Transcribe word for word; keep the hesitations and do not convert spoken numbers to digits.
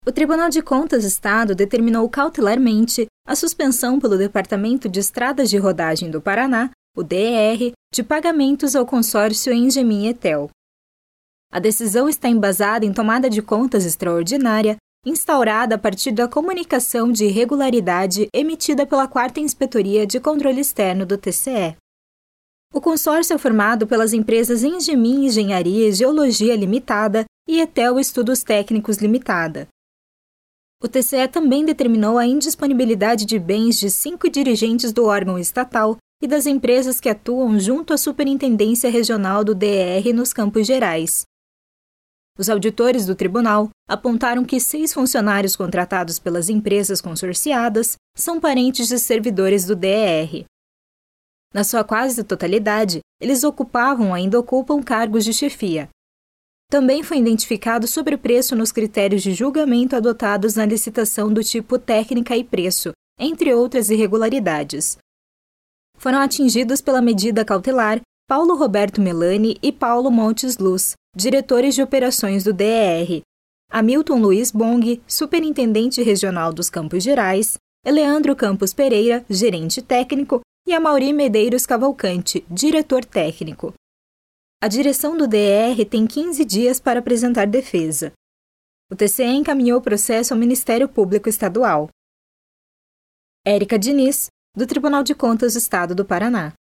O Tribunal de Contas do Estado determinou cautelarmente a suspensão pelo Departamento de Estradas de Rodagem do Paraná, o D E R, de pagamentos ao consórcio Engemin Etel. A decisão está embasada em tomada de contas extraordinária, instaurada a partir da comunicação de irregularidade emitida pela quarta Inspetoria de Controle Externo do T C E. O consórcio é formado pelas empresas Engemin Engenharia e Geologia Limitada e Etel Estudos Técnicos Limitada. O T C E também determinou a indisponibilidade de bens de cinco dirigentes do órgão estatal e das empresas que atuam junto à Superintendência Regional do D E R nos Campos Gerais. Os auditores do tribunal apontaram que seis funcionários contratados pelas empresas consorciadas são parentes de servidores do D E R. Na sua quase totalidade, eles ocupavam ou ainda ocupam cargos de chefia. Também foi identificado sobrepreço nos critérios de julgamento adotados na licitação do tipo técnica e preço, entre outras irregularidades. Foram atingidos pela medida cautelar Paulo Roberto Melani e Paulo Montes Luz, diretores de operações do D E R, Hamilton Luiz Bong, superintendente regional dos Campos Gerais, Eleandro Campos Pereira, gerente técnico, e Amaury Medeiros Cavalcante, diretor técnico. A direção do D E R tem quinze dias para apresentar defesa. O T C E encaminhou o processo ao Ministério Público Estadual. Érica Diniz, do Tribunal de Contas do Estado do Paraná.